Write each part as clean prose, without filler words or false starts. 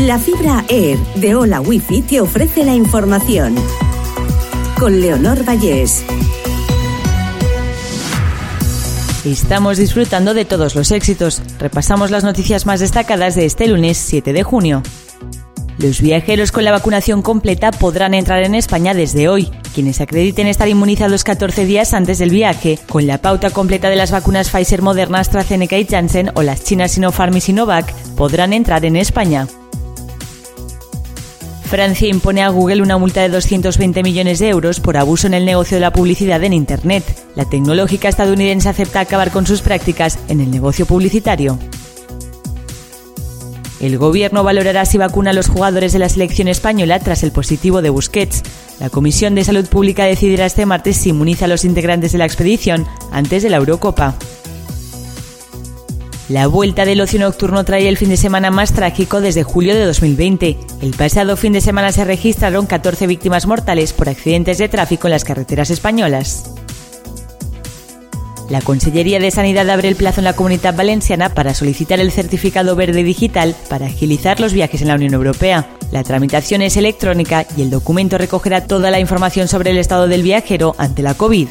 La fibra Air de Hola Wifi te ofrece la información. Con Leonor Vallés. Estamos disfrutando de todos los éxitos. Repasamos las noticias más destacadas de este lunes 7 de junio. Los viajeros con la vacunación completa podrán entrar en España desde hoy. Quienes acrediten estar inmunizados 14 días antes del viaje, con la pauta completa de las vacunas Pfizer, Moderna, AstraZeneca y Janssen o las chinas Sinopharm y Sinovac, podrán entrar en España. Francia impone a Google una multa de 220 millones de euros por abuso en el negocio de la publicidad en Internet. La tecnológica estadounidense acepta acabar con sus prácticas en el negocio publicitario. El gobierno valorará si vacuna a los jugadores de la selección española tras el positivo de Busquets. La Comisión de Salud Pública decidirá este martes si inmuniza a los integrantes de la expedición antes de la Eurocopa. La vuelta del ocio nocturno trae el fin de semana más trágico desde julio de 2020. El pasado fin de semana se registraron 14 víctimas mortales por accidentes de tráfico en las carreteras españolas. La Consellería de Sanidad abre el plazo en la Comunitat Valenciana para solicitar el certificado verde digital para agilizar los viajes en la Unión Europea. La tramitación es electrónica y el documento recogerá toda la información sobre el estado del viajero ante la COVID.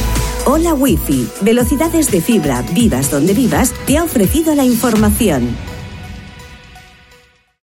Hola Wifi, velocidades de fibra, vivas donde vivas, te ha ofrecido la información.